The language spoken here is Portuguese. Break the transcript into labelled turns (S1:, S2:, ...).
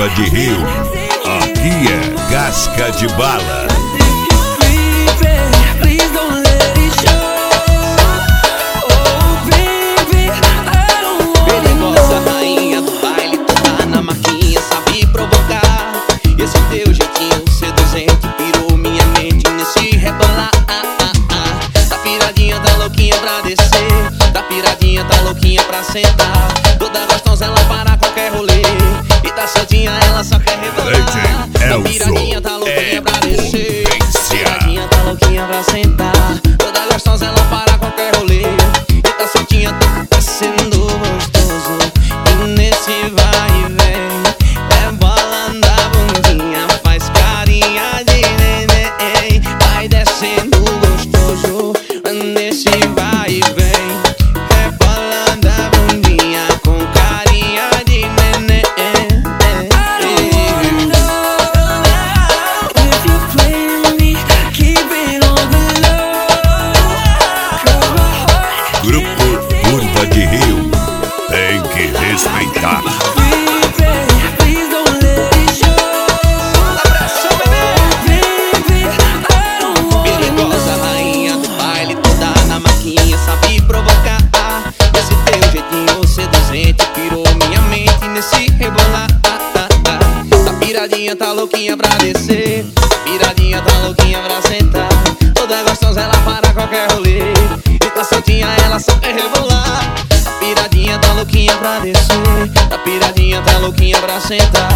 S1: Curva de Rio, aqui é Casca de Bala.
S2: Perigosa rainha do baile, toda na marquinha, sabe provocar. Esse teu jeitinho seduzente pirou minha mente nesse rebolar. Tá piradinha, tá louquinha pra descer. Tá piradinha, tá louquinha pra sentar. Toda gostosa ela para qualquer rolê. E tá soltinha, ela só quer rebolar. Tá piradinha, tá louquinha pra descer. Tá piradinha, tá louquinha pra sentar. Toda gostosa ela para qualquer rolê. E tá soltinha, tá sendo gostoso. E nesse vai e vem, rebolando a bundinha, faz carinha de neném. Vai descendo gostoso. Nesse vai e vem, rebolando a bundinha com carinha de neném.
S1: Grupo Curva de Rio, tem que respeitar.
S2: Perigosa rainha do baile, toda na maquinha, sabe provocar. Esse teu jeitinho seduzente pirou minha mente nesse rebolar. Tá piradinha, tá louquinha pra descer. Tá piradinha, tá louquinha pra sentar. Toda gostosa ela para qualquer rolê. E tá soltinha, ela só quer rebolar. Tá piradinha, tá louquinha pra descer. Tá piradinha, tá louquinha pra sentar.